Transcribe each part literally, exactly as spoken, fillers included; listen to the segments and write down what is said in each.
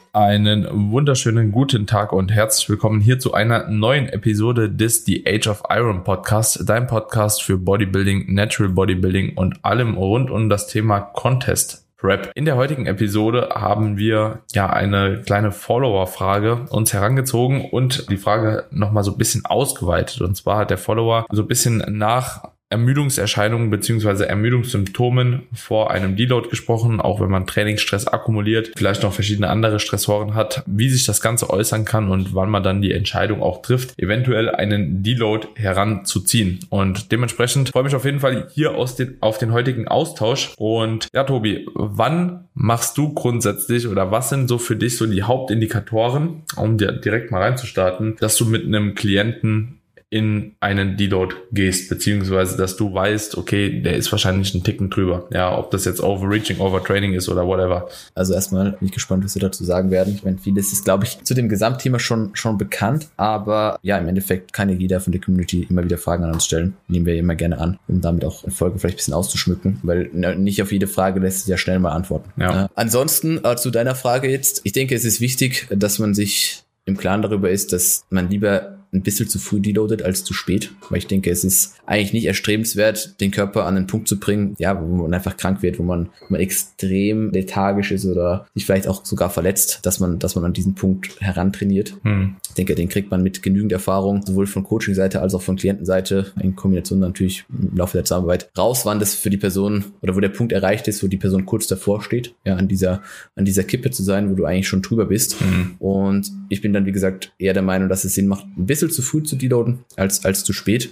Einen wunderschönen guten Tag und herzlich willkommen hier zu einer neuen Episode des The Age of Iron Podcast, dein Podcast für Bodybuilding, Natural Bodybuilding und allem rund um das Thema Contest Prep. In der heutigen Episode haben wir ja eine kleine Follower-Frage uns herangezogen und die Frage nochmal so ein bisschen ausgeweitet. Und zwar hat der Follower so ein bisschen nach Ermüdungserscheinungen bzw. Ermüdungssymptomen vor einem Deload gesprochen, auch wenn man Trainingsstress akkumuliert, vielleicht noch verschiedene andere Stressoren hat, wie sich das Ganze äußern kann und wann man dann die Entscheidung auch trifft, eventuell einen Deload heranzuziehen. Und dementsprechend freue ich mich auf jeden Fall hier aus den, auf den heutigen Austausch. Und ja, Tobi, wann machst du grundsätzlich oder was sind so für dich so die Hauptindikatoren, um dir direkt mal reinzustarten, dass du mit einem Klienten in einen Deload gehst, beziehungsweise dass du weißt, okay, der ist wahrscheinlich einen Ticken drüber. Ja, ob das jetzt Overreaching, Overtraining ist oder whatever. Also erstmal bin ich gespannt, was wir dazu sagen werden. Ich meine, vieles ist, glaube ich, zu dem Gesamtthema schon schon bekannt, aber ja, im Endeffekt kann ja jeder von der Community immer wieder Fragen an uns stellen. Nehmen wir immer gerne an, um damit auch eine Folge vielleicht ein bisschen auszuschmücken, weil nicht auf jede Frage lässt sich ja schnell mal antworten. Ja. Äh, ansonsten äh, zu deiner Frage jetzt. Ich denke, es ist wichtig, dass man sich im Klaren darüber ist, dass man lieber ein bisschen zu früh deloadet als zu spät, weil ich denke, es ist eigentlich nicht erstrebenswert, den Körper an einen Punkt zu bringen, ja, wo man einfach krank wird, wo man, wo man extrem lethargisch ist oder sich vielleicht auch sogar verletzt, dass man, dass man an diesen Punkt herantrainiert. Hm. Ich denke, den kriegt man mit genügend Erfahrung, sowohl von Coaching-Seite als auch von Klientenseite, in Kombination natürlich im Laufe der Zusammenarbeit raus, wann das für die Person oder wo der Punkt erreicht ist, wo die Person kurz davor steht, ja, an dieser, an dieser Kippe zu sein, wo du eigentlich schon drüber bist. Hm. Und ich bin dann, wie gesagt, eher der Meinung, dass es Sinn macht, ein bisschen zu früh zu deloaden als als zu spät.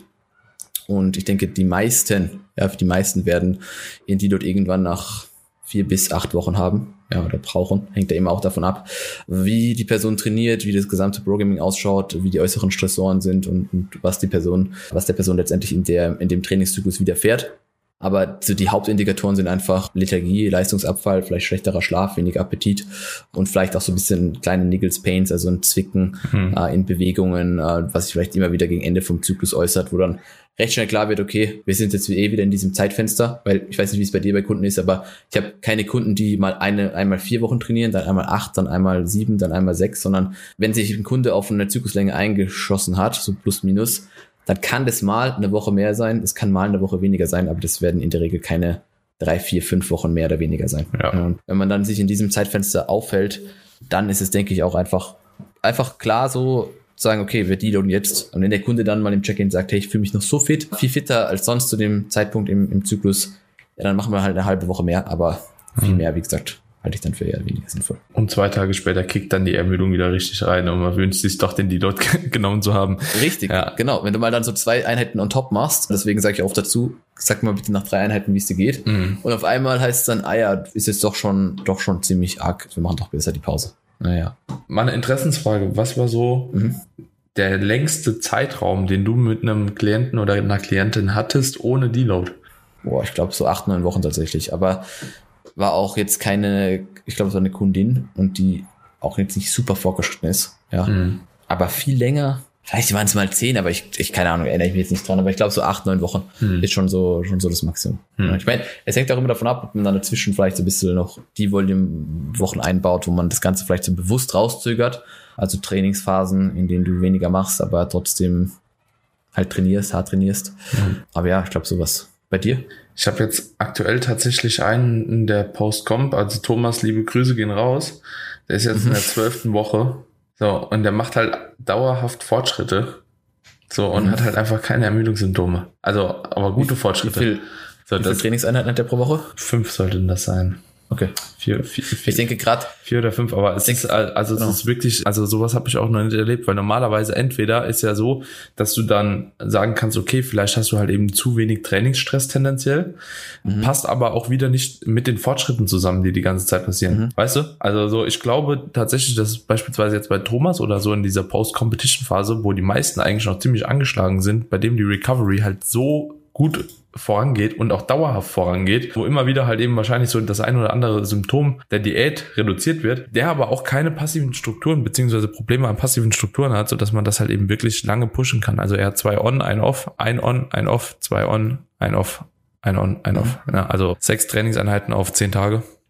Und ich denke, die meisten, ja, die meisten werden ihren Deload irgendwann nach vier bis acht Wochen haben, ja, oder brauchen. Hängt ja immer auch davon ab, wie die Person trainiert, wie das gesamte Programming ausschaut, wie die äußeren Stressoren sind und, und was die Person, was der Person letztendlich in der in dem Trainingszyklus widerfährt. Aber so die Hauptindikatoren sind einfach Lethargie, Leistungsabfall, vielleicht schlechterer Schlaf, weniger Appetit und vielleicht auch so ein bisschen kleine Niggles, Pains, also ein Zwicken mhm. äh, in Bewegungen, äh, was sich vielleicht immer wieder gegen Ende vom Zyklus äußert, wo dann recht schnell klar wird, okay, wir sind jetzt eh wieder in diesem Zeitfenster, weil ich weiß nicht, wie es bei dir bei Kunden ist, aber ich habe keine Kunden, die mal eine einmal vier Wochen trainieren, dann einmal acht, dann einmal sieben, dann einmal sechs, sondern wenn sich ein Kunde auf eine Zykluslänge eingeschossen hat, so plus minus, dann kann das mal eine Woche mehr sein, es kann mal eine Woche weniger sein, aber das werden in der Regel keine drei, vier, fünf Wochen mehr oder weniger sein. Ja. Und wenn man dann sich in diesem Zeitfenster aufhält, dann ist es, denke ich, auch einfach, einfach klar so sagen, okay, wir deloaden jetzt. Und wenn der Kunde dann mal im Check-in sagt, hey, ich fühle mich noch so fit, viel fitter als sonst zu dem Zeitpunkt im, im Zyklus, ja, dann machen wir halt eine halbe Woche mehr, aber viel mehr, wie gesagt, halte ich dann für eher weniger sinnvoll. Und zwei Tage später kickt dann die Ermüdung wieder richtig rein und man wünscht sich doch, den Deload genommen zu haben. Richtig, ja. Genau. Wenn du mal dann so zwei Einheiten on top machst, deswegen sage ich auch dazu, sag mal bitte nach drei Einheiten, wie es dir geht. Mhm. Und auf einmal heißt es dann, ah ja, ist jetzt doch schon, doch schon ziemlich arg, wir machen doch besser die Pause. Naja. Mal eine Interessensfrage, was war so mhm. der längste Zeitraum, den du mit einem Klienten oder einer Klientin hattest, ohne Deload? Boah, ich glaube so acht, neun Wochen tatsächlich, aber war auch jetzt keine, ich glaube, es war eine Kundin und die auch jetzt nicht super fortgeschritten ist, ja. Mhm. Aber viel länger, vielleicht waren es mal zehn, aber ich, ich keine Ahnung, erinnere ich mich jetzt nicht dran, aber ich glaube so acht, neun Wochen mhm. ist schon so, schon so das Maximum. Mhm. Ich meine, es hängt auch immer davon ab, ob man dann dazwischen vielleicht so ein bisschen noch die Volume-Wochen einbaut, wo man das Ganze vielleicht so bewusst rauszögert, also Trainingsphasen, in denen du weniger machst, aber trotzdem halt trainierst, hart trainierst. Mhm. Aber ja, ich glaube sowas. Bei dir? Ich habe jetzt aktuell tatsächlich einen in der Post-Comp, also Thomas, liebe Grüße gehen raus. Der ist jetzt in der zwölften Woche. So, und der macht halt dauerhaft Fortschritte. So, und mhm. hat halt einfach keine Ermüdungssymptome. Also, aber gute wie, Fortschritte. Wie viel, so, wie viel Trainingseinheiten hat der pro Woche? Fünf sollten das sein. Okay. Vier, vier, vier, ich denke gerade vier oder fünf, aber es denke, ist also es genau. ist wirklich, also sowas habe ich auch noch nicht erlebt, weil normalerweise entweder ist ja so, dass du dann sagen kannst, okay, vielleicht hast du halt eben zu wenig Trainingsstress tendenziell, mhm. passt aber auch wieder nicht mit den Fortschritten zusammen, die die ganze Zeit passieren, mhm. weißt du? Also so, ich glaube tatsächlich, dass beispielsweise jetzt bei Thomas oder so in dieser Post-Competition-Phase, wo die meisten eigentlich noch ziemlich angeschlagen sind, bei dem die Recovery halt so gut vorangeht und auch dauerhaft vorangeht, wo immer wieder halt eben wahrscheinlich so das ein oder andere Symptom der Diät reduziert wird, der aber auch keine passiven Strukturen beziehungsweise Probleme an passiven Strukturen hat, sodass man das halt eben wirklich lange pushen kann. Also er hat zwei On, ein Off, ein On, ein Off, zwei On, ein Off, ein On, ein Off. Ja, also sechs Trainingseinheiten auf zehn Tage.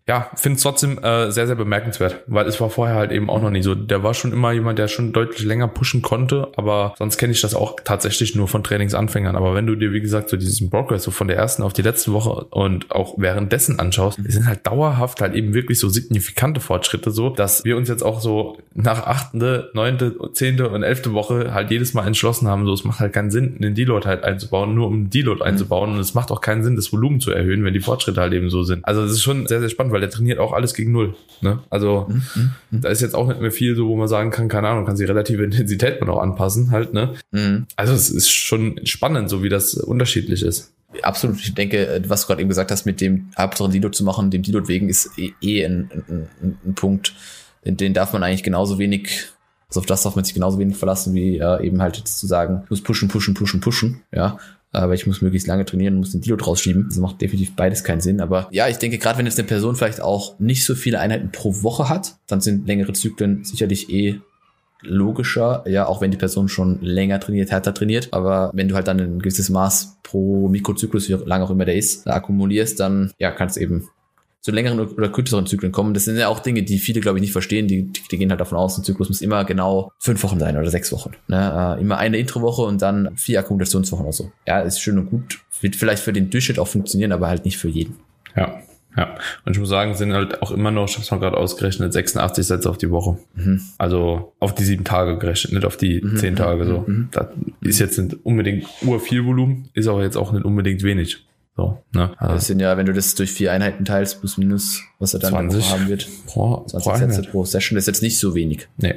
ja, finde es trotzdem äh, sehr, sehr bemerkenswert, weil es war vorher halt eben auch noch nie so. Der war schon immer jemand, der schon deutlich länger pushen konnte, aber sonst kenne ich das auch tatsächlich nur von Trainingsanfängern. Aber wenn du dir, wie gesagt, so diesen Progress so von der ersten auf die letzte Woche und auch währenddessen anschaust, die sind halt dauerhaft halt eben wirklich so signifikante Fortschritte so, dass wir uns jetzt auch so nach achte, neunte, zehnte und elfte Woche halt jedes Mal entschlossen haben, so, es macht halt keinen Sinn, einen Deload halt einzubauen, nur um einen Deload einzubauen, und es macht auch keinen Sinn, das Volumen zu erhöhen, wenn die Fortschritte halt eben so sind. Also das ist schon sehr, sehr spannend, weil der trainiert auch alles gegen Null. Ne? Also mhm, mhm. da ist jetzt auch nicht mehr viel so, wo man sagen kann, keine Ahnung, kann sich relative Intensität man auch anpassen halt. Ne? Mhm. Also es ist schon spannend, so wie das unterschiedlich ist. Absolut. Ich denke, was du gerade eben gesagt hast, mit dem Hauptsache Deload zu machen, dem Deload wegen, ist eh, eh ein, ein, ein Punkt, den, den darf man eigentlich genauso wenig, also auf das darf man sich genauso wenig verlassen, wie ja, eben halt jetzt zu sagen, ich muss pushen, pushen, pushen, pushen, ja. Aber ich muss möglichst lange trainieren und muss den Deload rausschieben. Das macht definitiv beides keinen Sinn. Aber ja, ich denke, gerade wenn jetzt eine Person vielleicht auch nicht so viele Einheiten pro Woche hat, dann sind längere Zyklen sicherlich eh logischer. Ja, auch wenn die Person schon länger trainiert, härter trainiert. Aber wenn du halt dann ein gewisses Maß pro Mikrozyklus, wie lang auch immer der ist, da akkumulierst, dann ja, kannst du eben zu längeren oder kürzeren Zyklen kommen. Das sind ja auch Dinge, die viele, glaube ich, nicht verstehen. Die, die, die gehen halt davon aus, ein Zyklus muss immer genau fünf Wochen sein oder sechs Wochen. Ne? Äh, immer eine Introwoche und dann vier Akkumulationswochen oder so. Ja, ist schön und gut. Wird vielleicht für den Durchschnitt auch funktionieren, aber halt nicht für jeden. Ja, ja. Und ich muss sagen, sind halt auch immer noch, ich habe es mal gerade ausgerechnet, sechsundachtzig Sätze auf die Woche. Mhm. Also auf die sieben Tage gerechnet, nicht auf die mhm. zehn Tage so. Mhm. Das ist jetzt nicht unbedingt ur viel Volumen, ist aber jetzt auch nicht unbedingt wenig. So, ne? Also das sind ja, wenn du das durch vier Einheiten teilst, plus minus, was er dann zwanzig haben wird. Pro, zwanzig pro Sätze pro Session, das ist jetzt nicht so wenig. Nee.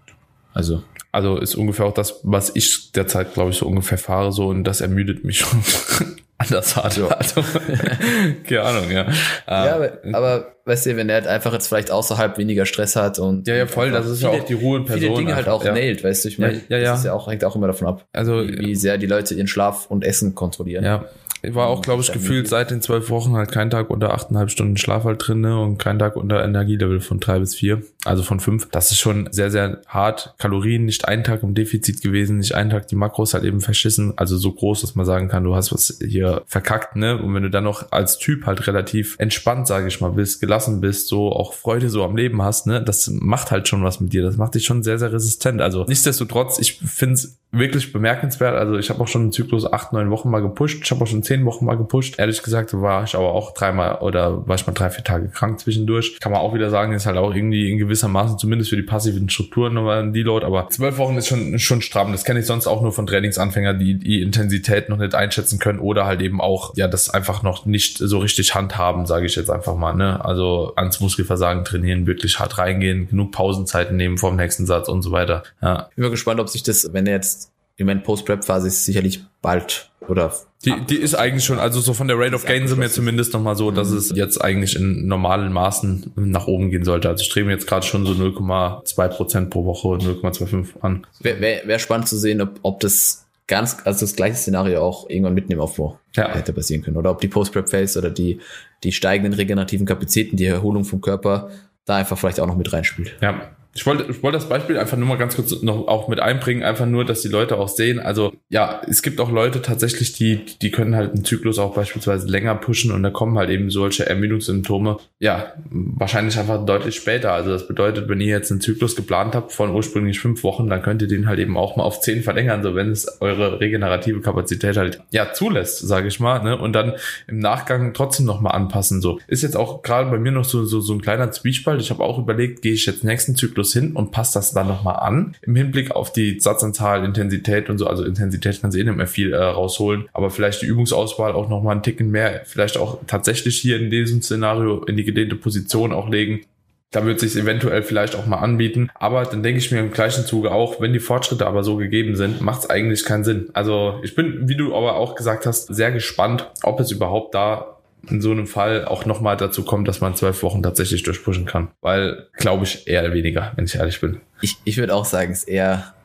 Also. Also ist ungefähr auch das, was ich derzeit, glaube ich, so ungefähr fahre, so, und das ermüdet mich schon anders hart. Ja. Also, keine Ahnung, ja. Ja, aber, aber weißt du, wenn er halt einfach jetzt vielleicht außerhalb weniger Stress hat und. Ja, ja, voll, das ist viele, ja auch die Ruhe in Person. Viele Dinge einfach, halt auch ja. nailt, weißt du, ich meine, ja, ja, ja. das ist ja auch, hängt auch immer davon ab, also, wie, wie sehr die Leute ihren Schlaf und Essen kontrollieren. Ja. War auch, glaube ich, gefühlt seit den zwölf Wochen halt kein Tag unter achteinhalb Stunden Schlaf halt drin, ne? Und kein Tag unter Energielevel von drei bis vier, also von fünf. Das ist schon sehr, sehr hart. Kalorien, nicht einen Tag im Defizit gewesen, nicht einen Tag die Makros halt eben verschissen. Also so groß, dass man sagen kann, du hast was hier verkackt, ne? Und wenn du dann noch als Typ halt relativ entspannt, sage ich mal, bist, gelassen bist, so auch Freude so am Leben hast, ne? Das macht halt schon was mit dir. Das macht dich schon sehr, sehr resistent. Also nichtsdestotrotz, ich finde es wirklich bemerkenswert. Also ich habe auch schon einen Zyklus acht, neun Wochen mal gepusht. Ich habe auch schon zehn Wochen mal gepusht. Ehrlich gesagt war ich aber auch dreimal oder war ich mal drei, vier Tage krank zwischendurch. Kann man auch wieder sagen, ist halt auch irgendwie in gewisser Maße, zumindest für die passiven Strukturen, nochmal ein Deload. Aber zwölf Wochen ist schon schon stramm. Das kenne ich sonst auch nur von Trainingsanfängern, die die Intensität noch nicht einschätzen können oder halt eben auch, ja, das einfach noch nicht so richtig handhaben, sage ich jetzt einfach mal. Ne? Also ans Muskelversagen trainieren, wirklich hart reingehen, genug Pausenzeiten nehmen vom nächsten Satz und so weiter. Ja. Ich bin mal gespannt, ob sich das, wenn er jetzt ich meine, Post-Prep-Phase ist sicherlich bald oder... Die, die ist eigentlich schon, also so von der Rate of Gain sind wir zumindest nochmal so, dass es jetzt eigentlich in normalen Maßen nach oben gehen sollte. Also streben jetzt gerade schon so null Komma zwei Prozent pro Woche, null Komma fünfundzwanzig an. Wäre wär, wär spannend zu sehen, ob, ob das ganz, also das gleiche Szenario auch irgendwann mitten im Aufbau ja. hätte passieren können. Oder ob die Post-Prep-Phase oder die, die steigenden regenerativen Kapazitäten, die Erholung vom Körper da einfach vielleicht auch noch mit reinspielt. Ja. Ich wollte, ich wollte das Beispiel einfach nur mal ganz kurz noch auch mit einbringen, einfach nur, dass die Leute auch sehen, also ja, es gibt auch Leute tatsächlich, die die können halt einen Zyklus auch beispielsweise länger pushen und da kommen halt eben solche Ermüdungssymptome, ja, wahrscheinlich einfach deutlich später. Also das bedeutet, wenn ihr jetzt einen Zyklus geplant habt von ursprünglich fünf Wochen, dann könnt ihr den halt eben auch mal auf zehn verlängern, so wenn es eure regenerative Kapazität halt ja zulässt, sage ich mal, ne, und dann im Nachgang trotzdem nochmal anpassen. So ist jetzt auch gerade bei mir noch so so so ein kleiner Zwiespalt. Ich habe auch überlegt, gehe ich jetzt nächsten Zyklus hin und passt das dann nochmal an im Hinblick auf die Satzanzahl, Intensität und so. Also Intensität kannst du eh nicht mehr viel äh, rausholen, aber vielleicht die Übungsauswahl auch nochmal einen Ticken mehr, vielleicht auch tatsächlich hier in diesem Szenario in die gedehnte Position auch legen. Da wird es sich eventuell vielleicht auch mal anbieten, aber dann denke ich mir im gleichen Zuge auch, wenn die Fortschritte aber so gegeben sind, macht es eigentlich keinen Sinn. Also ich bin, wie du aber auch gesagt hast, sehr gespannt, ob es überhaupt da in so einem Fall auch nochmal dazu kommt, dass man zwölf Wochen tatsächlich durchpushen kann. Weil, glaube ich, eher weniger, wenn ich ehrlich bin. Ich, ich würde auch sagen, es ist eher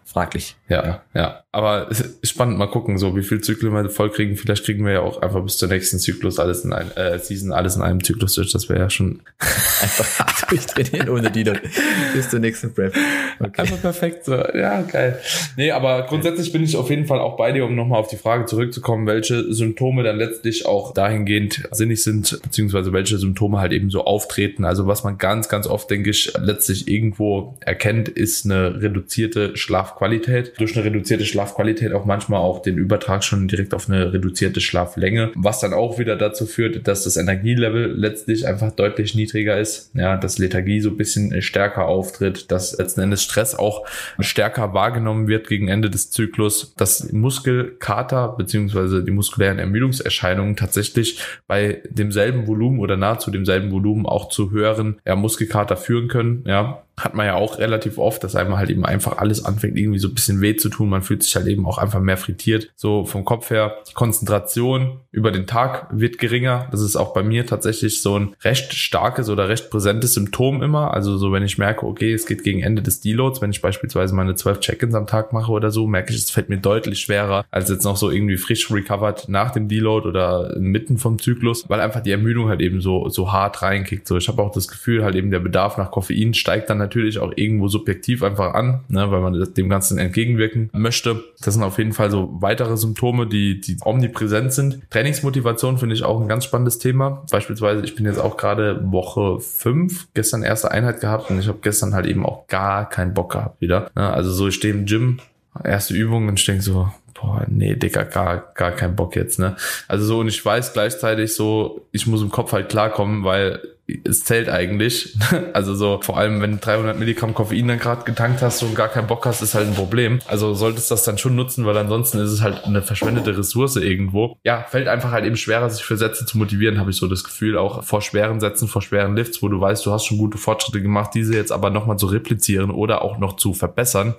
fraglich. Ja, ja, ja. Aber es ist spannend, mal gucken, so wie viel Zyklen wir voll kriegen. Vielleicht kriegen wir ja auch einfach bis zur nächsten Zyklus alles in ein, äh, Season, alles in einem Zyklus durch. Das wäre ja schon einfach durchtrainieren ohne Deload bis zur nächsten Prep. Okay. Einfach perfekt, so. Ja, geil. Nee, aber grundsätzlich bin ich auf jeden Fall auch bei dir, um nochmal auf die Frage zurückzukommen, welche Symptome dann letztlich auch dahingehend sinnig sind, beziehungsweise welche Symptome halt eben so auftreten. Also was man ganz, ganz oft, denke ich, letztlich irgendwo erkennt, ist eine reduzierte Schlafqualität. Durch eine reduzierte Schlafqualität auch manchmal auch den Übertrag schon direkt auf eine reduzierte Schlaflänge, was dann auch wieder dazu führt, dass das Energielevel letztlich einfach deutlich niedriger ist. Ja, dass Lethargie so ein bisschen stärker auftritt, dass letzten Endes Stress auch stärker wahrgenommen wird gegen Ende des Zyklus, dass Muskelkater beziehungsweise die muskulären Ermüdungserscheinungen tatsächlich bei demselben Volumen oder nahezu demselben Volumen auch zu höheren ja, Muskelkater führen können. Ja, hat man ja auch relativ oft, dass einem halt eben einfach alles anfängt irgendwie so ein bisschen weh zu tun. Man fühlt sich halt eben auch einfach mehr frittiert. So vom Kopf her, die Konzentration über den Tag wird geringer. Das ist auch bei mir tatsächlich so ein recht starkes oder recht präsentes Symptom immer. Also so, wenn ich merke, okay, es geht gegen Ende des Deloads, wenn ich beispielsweise meine zwölf Check-ins am Tag mache oder so, merke ich, es fällt mir deutlich schwerer, als jetzt noch so irgendwie frisch recovered nach dem Deload oder inmitten vom Zyklus, weil einfach die Ermüdung halt eben so, so hart reinkickt. So, ich habe auch das Gefühl, halt eben der Bedarf nach Koffein steigt dann natürlich auch irgendwo subjektiv einfach an, ne, weil man dem Ganzen entgegenwirken möchte. Das sind auf jeden Fall so weitere Symptome, die, die omnipräsent sind. Trainingsmotivation finde ich auch ein ganz spannendes Thema. Beispielsweise, ich bin jetzt auch gerade Woche fünf, gestern erste Einheit gehabt und ich habe gestern halt eben auch gar keinen Bock gehabt wieder. Ne, also so, ich stehe im Gym, erste Übung und ich denke so, boah, nee, Digga, gar, gar keinen Bock jetzt, ne. Also so, und ich weiß gleichzeitig so, ich muss im Kopf halt klarkommen, weil es zählt eigentlich. Also so, vor allem, wenn du dreihundert Milligramm Koffein dann gerade getankt hast und gar keinen Bock hast, ist halt ein Problem. Also solltest du das dann schon nutzen, weil ansonsten ist es halt eine verschwendete Ressource irgendwo. Ja, fällt einfach halt eben schwerer, sich für Sätze zu motivieren, habe ich so das Gefühl, auch vor schweren Sätzen, vor schweren Lifts, wo du weißt, du hast schon gute Fortschritte gemacht, diese jetzt aber nochmal zu replizieren oder auch noch zu verbessern.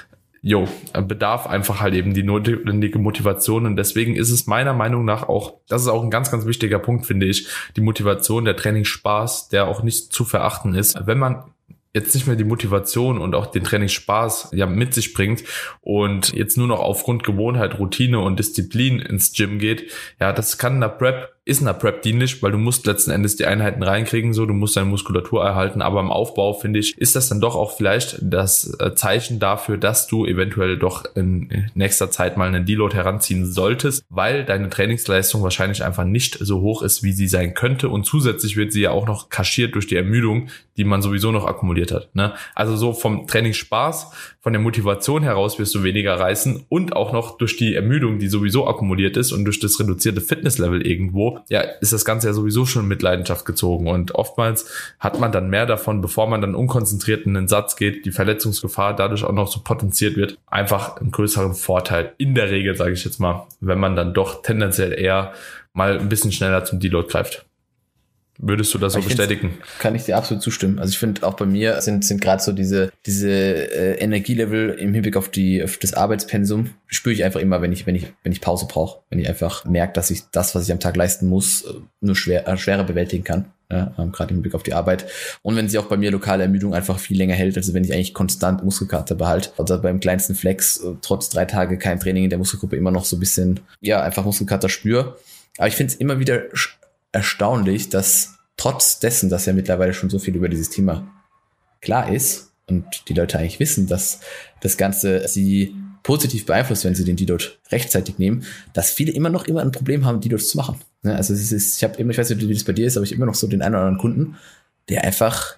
Jo, bedarf einfach halt eben die notwendige Motivation und deswegen ist es meiner Meinung nach auch, das ist auch ein ganz, ganz wichtiger Punkt, finde ich, die Motivation, der Trainingsspaß, der auch nicht zu verachten ist. Wenn man jetzt nicht mehr die Motivation und auch den Trainingsspaß ja mit sich bringt und jetzt nur noch aufgrund Gewohnheit, Routine und Disziplin ins Gym geht, ja, das kann in der Prep, ist in der Prep dienlich, weil du musst letzten Endes die Einheiten reinkriegen, so, du musst deine Muskulatur erhalten, aber im Aufbau, finde ich, ist das dann doch auch vielleicht das Zeichen dafür, dass du eventuell doch in nächster Zeit mal einen Deload heranziehen solltest, weil deine Trainingsleistung wahrscheinlich einfach nicht so hoch ist, wie sie sein könnte und zusätzlich wird sie ja auch noch kaschiert durch die Ermüdung, die man sowieso noch akkumuliert hat, ne? Also so vom Trainingsspaß, von der Motivation heraus wirst du weniger reißen und auch noch durch die Ermüdung, die sowieso akkumuliert ist und durch das reduzierte Fitnesslevel irgendwo, ja, ist das Ganze ja sowieso schon mit Leidenschaft gezogen und oftmals hat man dann mehr davon, bevor man dann unkonzentriert in den Satz geht, die Verletzungsgefahr dadurch auch noch so potenziert wird, einfach einen größeren Vorteil in der Regel, sage ich jetzt mal, wenn man dann doch tendenziell eher mal ein bisschen schneller zum Deload greift. Würdest du das so bestätigen? Kann ich dir absolut zustimmen. Also ich finde auch bei mir sind sind gerade so diese diese äh, Energielevel im Hinblick auf die auf das Arbeitspensum spüre ich einfach immer, wenn ich wenn ich wenn ich Pause brauche, wenn ich einfach merke, dass ich das, was ich am Tag leisten muss, nur schwer äh, schwerer bewältigen kann. Ja, ähm, gerade im Hinblick auf die Arbeit. Und wenn sich auch bei mir lokale Ermüdung einfach viel länger hält, also wenn ich eigentlich konstant Muskelkater behalte, also beim kleinsten Flex äh, trotz drei Tage kein Training in der Muskelgruppe immer noch so ein bisschen, ja, einfach Muskelkater spüre. Aber ich finde es immer wieder sch- erstaunlich, dass trotz dessen, dass ja mittlerweile schon so viel über dieses Thema klar ist und die Leute eigentlich wissen, dass das Ganze sie positiv beeinflusst, wenn sie den Deload rechtzeitig nehmen, dass viele immer noch immer ein Problem haben, Deloads zu machen. Also es ist, ich habe immer, ich weiß nicht, wie das bei dir ist, aber ich habe immer noch so den einen oder anderen Kunden, der einfach,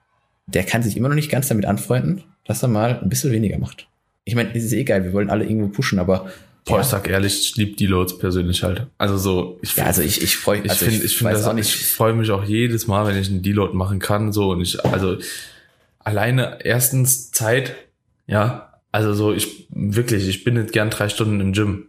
der kann sich immer noch nicht ganz damit anfreunden, dass er mal ein bisschen weniger macht. Ich meine, es ist eh geil, wir wollen alle irgendwo pushen, aber Boah, ja. Ich sag ehrlich, ich liebe Deloads persönlich halt. Also so, ich find, ja, also ich ich freue ich also finde ich, ich finde das auch nicht. Ich freue mich auch jedes Mal, wenn ich einen Deload machen kann, so und ich also alleine erstens Zeit, ja, also so ich wirklich, ich bin nicht gern drei Stunden im Gym.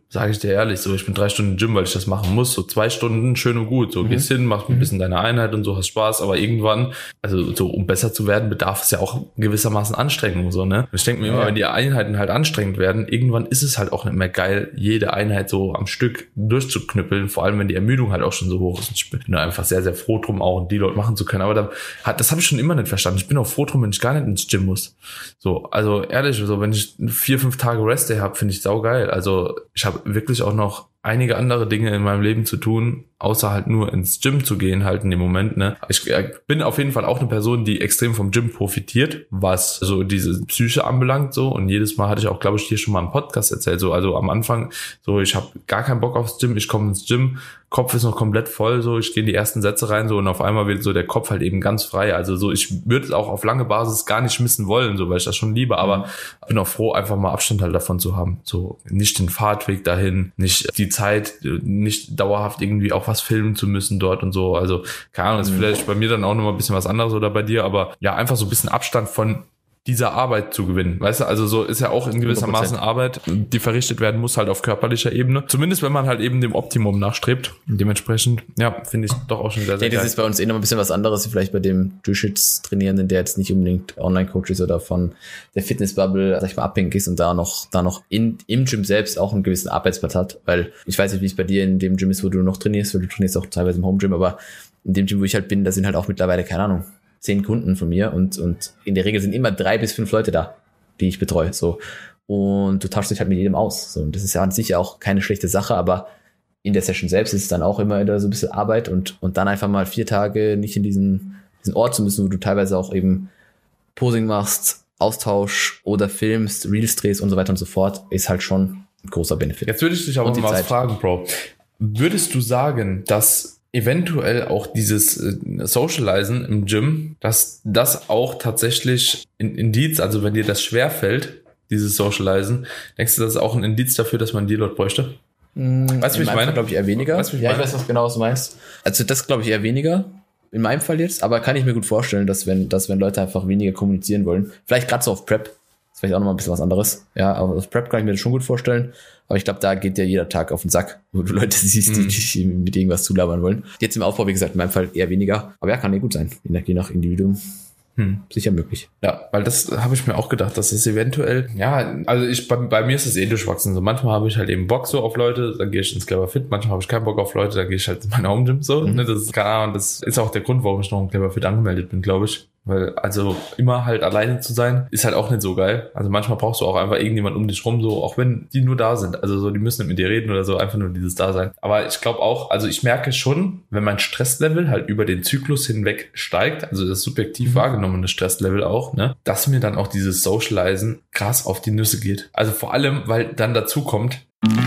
sage ich dir ehrlich, so ich bin drei Stunden im Gym, weil ich das machen muss, so zwei Stunden schön und gut, so mhm. gehst hin, machst ein bisschen deine Einheit und so, hast Spaß, aber irgendwann, also so um besser zu werden, bedarf es ja auch gewissermaßen Anstrengung, so, ne? Ich denke mir immer, ja. wenn die Einheiten halt anstrengend werden, irgendwann ist es halt auch nicht mehr geil, jede Einheit so am Stück durchzuknüppeln, vor allem wenn die Ermüdung halt auch schon so hoch ist. Ich bin da einfach sehr, sehr froh drum, auch die Leute machen zu können, aber da hat, das habe ich schon immer nicht verstanden. Ich bin auch froh drum, wenn ich gar nicht ins Gym muss. So, also ehrlich, so wenn ich vier, fünf Tage Rest Day habe, finde ich saugeil. Also ich habe wirklich auch noch einige andere Dinge in meinem Leben zu tun, außer halt nur ins Gym zu gehen halt in dem Moment, ne. Ich bin auf jeden Fall auch eine Person, die extrem vom Gym profitiert, was so diese Psyche anbelangt, so. Und jedes Mal hatte ich auch, glaube ich, hier schon mal im Podcast erzählt, so. Also am Anfang, so, ich habe gar keinen Bock aufs Gym, ich komme ins Gym, Kopf ist noch komplett voll, so, ich gehe in die ersten Sätze rein, so, und auf einmal wird so der Kopf halt eben ganz frei. Also so, ich würde es auch auf lange Basis gar nicht missen wollen, so, weil ich das schon liebe, aber bin auch froh, einfach mal Abstand halt davon zu haben. So, nicht den Fahrtweg dahin, nicht die Zeit, nicht dauerhaft irgendwie auch was filmen zu müssen dort und so. Also, keine Ahnung, das ist vielleicht bei mir dann auch nochmal ein bisschen was anderes oder bei dir, aber ja, einfach so ein bisschen Abstand von dieser Arbeit zu gewinnen. Weißt du, also so ist ja auch in gewissermaßen Arbeit, die verrichtet werden muss, halt auf körperlicher Ebene. Zumindest wenn man halt eben dem Optimum nachstrebt. Dementsprechend, ja, finde ich doch auch schon sehr, sehr ja, das geil. Ist bei uns eh noch ein bisschen was anderes, wie vielleicht bei dem Jiu-Jitsu-Trainierenden, der jetzt nicht unbedingt Online-Coach ist oder von der Fitnessbubble, sag ich mal, abhängig ist und da noch, da noch in, im Gym selbst auch einen gewissen Arbeitsplatz hat, weil ich weiß nicht, wie es bei dir in dem Gym ist, wo du noch trainierst, weil du trainierst auch teilweise im Home-Gym, aber in dem Gym, wo ich halt bin, da sind halt auch mittlerweile, keine Ahnung, zehn Kunden von mir und, und in der Regel sind immer drei bis fünf Leute da, die ich betreue, so. Und du tauschst dich halt mit jedem aus, so. Und das ist ja an sich auch keine schlechte Sache, aber in der Session selbst ist es dann auch immer wieder so ein bisschen Arbeit und, und dann einfach mal vier Tage nicht in diesen, diesen Ort zu müssen, wo du teilweise auch eben Posing machst, Austausch oder filmst, Reels drehst und so weiter und so fort, ist halt schon ein großer Benefit. Jetzt würde ich dich aber mal was fragen, Bro. Würdest du sagen, dass eventuell auch dieses äh, Socializen im Gym, dass das auch tatsächlich ein Indiz, also wenn dir das schwerfällt, dieses Socializen, denkst du, das ist auch ein Indiz dafür, dass man die Leute bräuchte? Mm, weißt du, wie ich meine? Glaube ich eher weniger. Weißt, ja, ich weiß, was genau was du meinst. Also das glaube ich eher weniger, in meinem Fall jetzt, aber kann ich mir gut vorstellen, dass wenn, dass wenn Leute einfach weniger kommunizieren wollen, vielleicht gerade so auf Prep, das ist vielleicht auch nochmal ein bisschen was anderes, ja, aber auf Prep kann ich mir das schon gut vorstellen. Aber ich glaube, da geht ja jeder Tag auf den Sack, wo du Leute siehst, die dich mm. mit irgendwas zulabern wollen. Jetzt im Aufbau, wie gesagt, in meinem Fall eher weniger. Aber ja, kann eh gut sein. Je nach, je nach Individuum. Hm. Sicher möglich. Ja, weil das habe ich mir auch gedacht, dass es eventuell, ja, also ich bei, bei mir ist es eh durchwachsen. So manchmal habe ich halt eben Bock so auf Leute, dann gehe ich ins Clever Fit. Manchmal habe ich keinen Bock auf Leute, dann gehe ich halt in meine Home Gym so. Mhm. Ne, das ist keine Ahnung, das ist auch der Grund, warum ich noch im Clever Fit angemeldet bin, glaube ich. Weil, also immer halt alleine zu sein, ist halt auch nicht so geil. Also manchmal brauchst du auch einfach irgendjemand um dich rum, so, auch wenn die nur da sind. Also so, die müssen nicht mit dir reden oder so, einfach nur dieses Dasein. Aber ich glaube auch, also ich merke schon, wenn mein Stresslevel halt über den Zyklus hinweg steigt, also das subjektiv mhm. wahrgenommene Stresslevel auch, ne, dass mir dann auch dieses Socializen krass auf die Nüsse geht. Also vor allem, weil dann dazu kommt,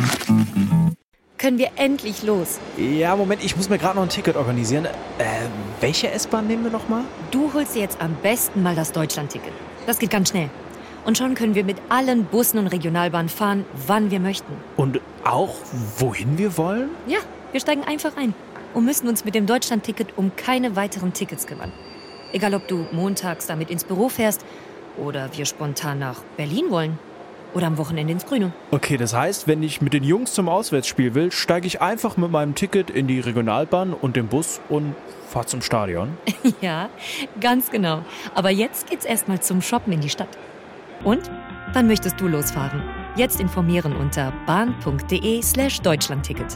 können wir endlich los. Ja, Moment, ich muss mir gerade noch ein Ticket organisieren. Äh, welche S-Bahn nehmen wir nochmal? Du holst dir jetzt am besten mal das Deutschland-Ticket. Das geht ganz schnell. Und schon können wir mit allen Bussen und Regionalbahnen fahren, wann wir möchten. Und auch, wohin wir wollen? Ja, wir steigen einfach ein und müssen uns mit dem Deutschland-Ticket um keine weiteren Tickets kümmern. Egal, ob du montags damit ins Büro fährst oder wir spontan nach Berlin wollen. Oder am Wochenende ins Grüne. Okay, das heißt, wenn ich mit den Jungs zum Auswärtsspiel will, steige ich einfach mit meinem Ticket in die Regionalbahn und den Bus und fahre zum Stadion? Ja, ganz genau. Aber jetzt geht's erstmal zum Shoppen in die Stadt. Und? Wann möchtest du losfahren? Jetzt informieren unter bahn.de slash Deutschlandticket.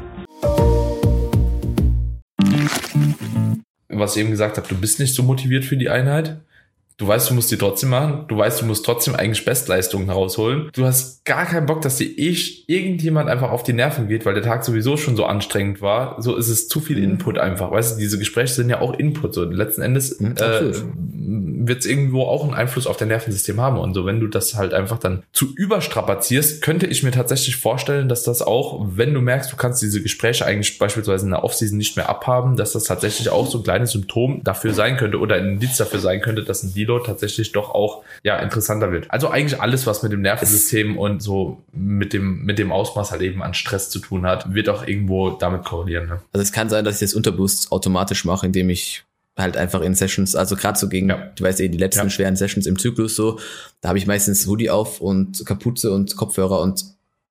Was ich eben gesagt habe, du bist nicht so motiviert für die Einheit. Du weißt, du musst die trotzdem machen. Du weißt, du musst trotzdem eigentlich Bestleistungen herausholen. Du hast gar keinen Bock, dass dir eh irgendjemand einfach auf die Nerven geht, weil der Tag sowieso schon so anstrengend war. So ist es zu viel Input einfach. Weißt du, diese Gespräche sind ja auch Input. So letzten Endes mhm, äh, wird es irgendwo auch einen Einfluss auf dein Nervensystem haben. Und so, wenn du das halt einfach dann zu überstrapazierst, könnte ich mir tatsächlich vorstellen, dass das auch, wenn du merkst, du kannst diese Gespräche eigentlich beispielsweise in der Offseason nicht mehr abhaben, dass das tatsächlich auch so ein kleines Symptom dafür sein könnte oder ein Indiz dafür sein könnte, dass ein Deload tatsächlich doch auch ja interessanter wird. Also eigentlich alles, was mit dem Nervensystem und so mit dem mit dem Ausmaß halt eben an Stress zu tun hat, wird auch irgendwo damit korrelieren. Ne? Also es kann sein, dass ich das unterbewusst automatisch mache, indem ich halt einfach in Sessions, also gerade so gegen, ja. du weißt eh, die letzten ja. schweren Sessions im Zyklus so, da habe ich meistens Hoodie auf und Kapuze und Kopfhörer und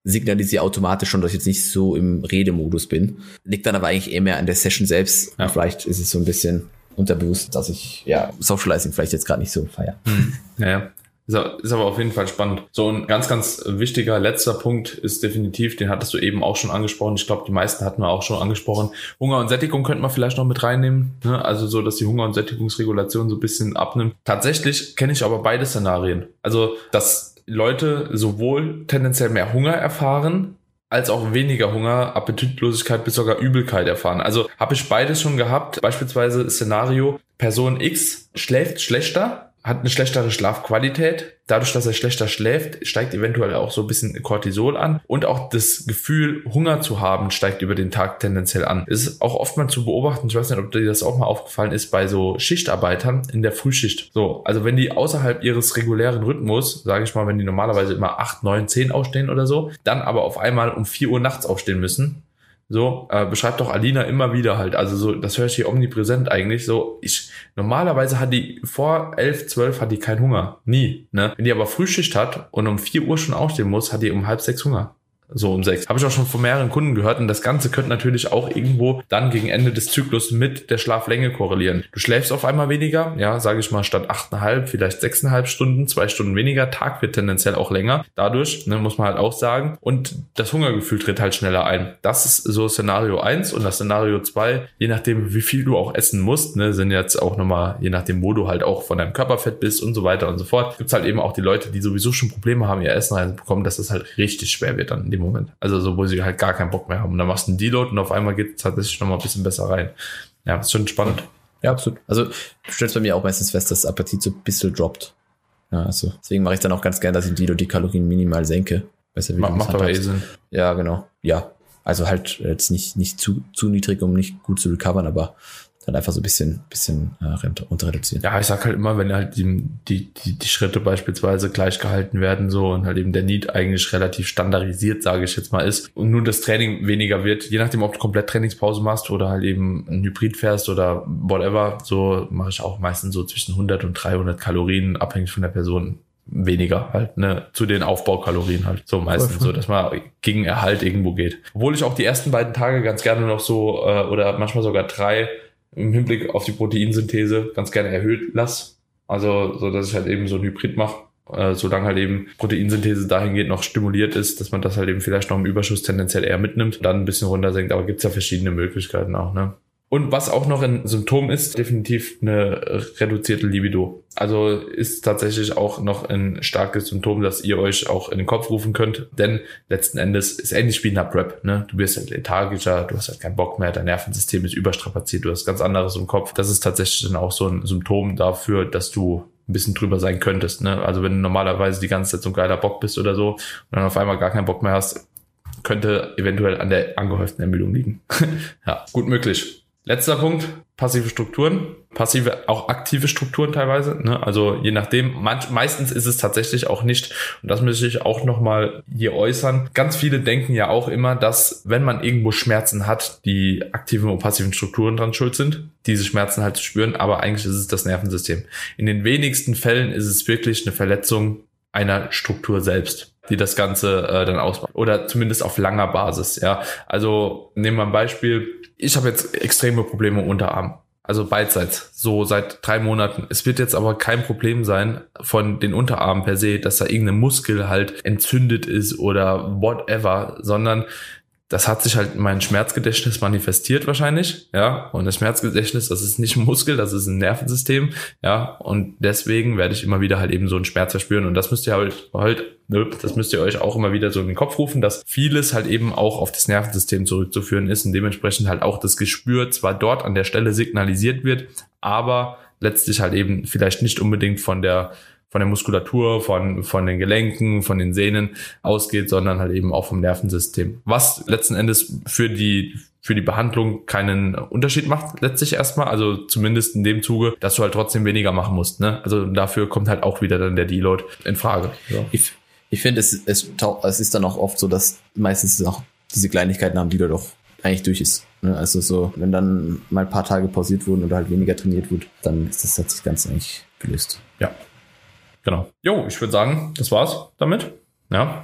signalisiere automatisch schon, dass ich jetzt nicht so im Redemodus bin. Liegt dann aber eigentlich eher mehr an der Session selbst. Ja. Vielleicht ist es so ein bisschen unterbewusst, dass ich ja Socializing vielleicht jetzt gerade nicht so feiere. Mhm. Ja, ja. Ist aber auf jeden Fall spannend. So ein ganz, ganz wichtiger letzter Punkt ist definitiv, den hattest du eben auch schon angesprochen. Ich glaube, die meisten hatten wir auch schon angesprochen. Hunger und Sättigung könnte man vielleicht noch mit reinnehmen. Ne? Also so, dass die Hunger- und Sättigungsregulation so ein bisschen abnimmt. Tatsächlich kenne ich aber beide Szenarien. Also, dass Leute sowohl tendenziell mehr Hunger erfahren, als auch weniger Hunger, Appetitlosigkeit bis sogar Übelkeit erfahren. Also habe ich beides schon gehabt. Beispielsweise Szenario, Person X schläft schlechter, hat eine schlechtere Schlafqualität. Dadurch, dass er schlechter schläft, steigt eventuell auch so ein bisschen Cortisol an. Und auch das Gefühl, Hunger zu haben, steigt über den Tag tendenziell an. Es ist auch oft mal zu beobachten, ich weiß nicht, ob dir das auch mal aufgefallen ist, bei so Schichtarbeitern in der Frühschicht. So, also wenn die außerhalb ihres regulären Rhythmus, sage ich mal, wenn die normalerweise immer acht, neun, zehn aufstehen oder so, dann aber auf einmal um vier Uhr nachts aufstehen müssen. So, äh, beschreibt doch Alina immer wieder halt, also so, das höre ich hier omnipräsent eigentlich, so, ich, normalerweise hat die, vor elf, zwölf hat die keinen Hunger, nie, ne, wenn die aber Frühschicht hat und um vier Uhr schon aufstehen muss, hat die um halb sechs Hunger. So um sechs. Habe ich auch schon von mehreren Kunden gehört und das Ganze könnte natürlich auch irgendwo dann gegen Ende des Zyklus mit der Schlaflänge korrelieren. Du schläfst auf einmal weniger, ja, sage ich mal, statt achteinhalb, vielleicht sechseinhalb Stunden, zwei Stunden weniger. Tag wird tendenziell auch länger. Dadurch, ne, muss man halt auch sagen. Und das Hungergefühl tritt halt schneller ein. Das ist so Szenario eins und das Szenario zwei, je nachdem, wie viel du auch essen musst, ne, sind jetzt auch nochmal, je nachdem, wo du halt auch von deinem Körperfett bist und so weiter und so fort, gibt's halt eben auch die Leute, die sowieso schon Probleme haben, ihr Essen reinzubekommen, dass das halt richtig schwer wird dann in dem Moment. Also so, wo sie halt gar keinen Bock mehr haben. Und dann machst du einen Deload und auf einmal geht es tatsächlich nochmal ein bisschen besser rein. Ja, das ist schon spannend. Ja, absolut. Also du stellst bei mir auch meistens fest, dass das Appetit so ein bisschen droppt. Ja, also deswegen mache ich dann auch ganz gerne, dass ich Deload die Kalorien minimal senke. Besser wie Ma- Macht aber eh Sinn. Ja, genau. Ja, also halt jetzt nicht, nicht zu, zu niedrig, um nicht gut zu recovern, aber dann einfach so ein bisschen, bisschen äh, runter reduzieren. Ja, ich sag halt immer, wenn halt die, die, die, die Schritte beispielsweise gleich gehalten werden so und halt eben der Need eigentlich relativ standardisiert, sage ich jetzt mal, ist und nur das Training weniger wird, je nachdem, ob du komplett Trainingspause machst oder halt eben ein Hybrid fährst oder whatever, so mache ich auch meistens so zwischen hundert und dreihundert Kalorien, abhängig von der Person, weniger halt, ne, zu den Aufbaukalorien halt, so meistens so, dass man gegen Erhalt irgendwo geht. Obwohl ich auch die ersten beiden Tage ganz gerne noch so äh, oder manchmal sogar drei im Hinblick auf die Proteinsynthese ganz gerne erhöht lasse. Also so, dass ich halt eben so ein Hybrid mache, äh, solange halt eben Proteinsynthese dahingehend noch stimuliert ist, dass man das halt eben vielleicht noch im Überschuss tendenziell eher mitnimmt, dann ein bisschen runtersenkt. Aber gibt's ja verschiedene Möglichkeiten auch, ne? Und was auch noch ein Symptom ist, definitiv eine reduzierte Libido. Also ist tatsächlich auch noch ein starkes Symptom, dass ihr euch auch in den Kopf rufen könnt. Denn letzten Endes ist ähnlich wie in der Prep. Ne? Du wirst halt lethargischer, du hast halt keinen Bock mehr, dein Nervensystem ist überstrapaziert, du hast ganz anderes im Kopf. Das ist tatsächlich dann auch so ein Symptom dafür, dass du ein bisschen drüber sein könntest. Ne? Also wenn du normalerweise die ganze Zeit so ein geiler Bock bist oder so und dann auf einmal gar keinen Bock mehr hast, könnte eventuell an der angehäuften Ermüdung liegen. Ja, gut möglich. Letzter Punkt, passive Strukturen, passive, auch aktive Strukturen teilweise, ne? Also je nachdem, manch, meistens ist es tatsächlich auch nicht, und das möchte ich auch nochmal hier äußern, ganz viele denken ja auch immer, dass wenn man irgendwo Schmerzen hat, die aktiven und passiven Strukturen dran schuld sind, diese Schmerzen halt zu spüren, aber eigentlich ist es das Nervensystem. In den wenigsten Fällen ist es wirklich eine Verletzung einer Struktur selbst, die das Ganze äh, dann ausmacht. Oder zumindest auf langer Basis, ja. Also nehmen wir ein Beispiel. Ich habe jetzt extreme Probleme im Unterarm. Also beidseits. So seit drei Monaten. Es wird jetzt aber kein Problem sein von den Unterarmen per se, dass da irgendein Muskel halt entzündet ist oder whatever, sondern das hat sich halt in meinem Schmerzgedächtnis manifestiert wahrscheinlich, ja, und das Schmerzgedächtnis, das ist nicht ein Muskel, das ist ein Nervensystem, ja, und deswegen werde ich immer wieder halt eben so einen Schmerz verspüren und das müsst ihr halt, halt, das müsst ihr euch auch immer wieder so in den Kopf rufen, dass vieles halt eben auch auf das Nervensystem zurückzuführen ist und dementsprechend halt auch das Gespür zwar dort an der Stelle signalisiert wird, aber letztlich halt eben vielleicht nicht unbedingt von der von der Muskulatur, von von den Gelenken, von den Sehnen ausgeht, sondern halt eben auch vom Nervensystem. Was letzten Endes für die für die Behandlung keinen Unterschied macht, letztlich erstmal, also zumindest in dem Zuge, dass du halt trotzdem weniger machen musst, ne? Also dafür kommt halt auch wieder dann der Deload in Frage. Ja. Ich, ich finde, es, es, es ist dann auch oft so, dass meistens auch diese Kleinigkeiten haben, die da doch eigentlich durch ist. Ne? Also so, wenn dann mal ein paar Tage pausiert wurden oder halt weniger trainiert wurde, dann ist das, hat sich ganz eigentlich gelöst. Ja. Genau. Jo, ich würde sagen, das war's damit. Ja.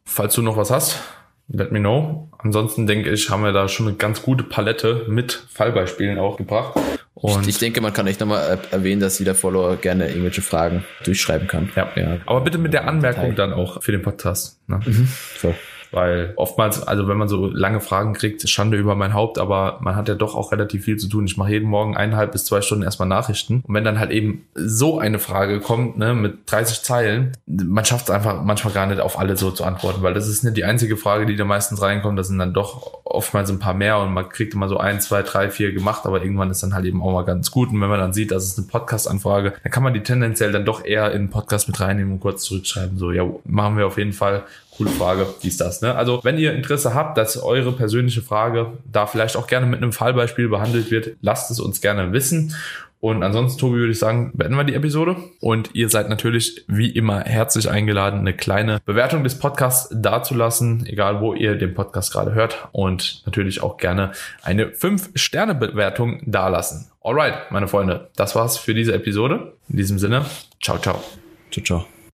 Falls du noch was hast, let me know. Ansonsten denke ich, haben wir da schon eine ganz gute Palette mit Fallbeispielen auch gebracht. Und ich, ich denke, man kann echt nochmal erwähnen, dass jeder Follower gerne irgendwelche Fragen durchschreiben kann. Ja, ja. Aber bitte mit der Anmerkung dann auch für den Podcast. Ne? Mhm, voll. Weil oftmals, also wenn man so lange Fragen kriegt, Schande über mein Haupt, aber man hat ja doch auch relativ viel zu tun. Ich mache jeden Morgen eineinhalb bis zwei Stunden erstmal Nachrichten. Und wenn dann halt eben so eine Frage kommt, ne, mit dreißig Zeilen, man schafft es einfach manchmal gar nicht auf alle so zu antworten, weil das ist nicht die einzige Frage, die da meistens reinkommt. Das sind dann doch oftmals ein paar mehr und man kriegt immer so ein, zwei, drei, vier gemacht, aber irgendwann ist dann halt eben auch mal ganz gut. Und wenn man dann sieht, dass es eine Podcast-Anfrage, dann kann man die tendenziell dann doch eher in den Podcast mit reinnehmen und kurz zurückschreiben. So, ja, machen wir auf jeden Fall. Coole Frage, dies, das, ne? Also, wenn ihr Interesse habt, dass eure persönliche Frage da vielleicht auch gerne mit einem Fallbeispiel behandelt wird, lasst es uns gerne wissen. Und ansonsten, Tobi, würde ich sagen, beenden wir die Episode. Und ihr seid natürlich wie immer herzlich eingeladen, eine kleine Bewertung des Podcasts dazulassen, egal wo ihr den Podcast gerade hört. Und natürlich auch gerne eine fünf Sterne Bewertung dalassen. Alright, meine Freunde, das war's für diese Episode. In diesem Sinne, ciao, ciao. Ciao, ciao.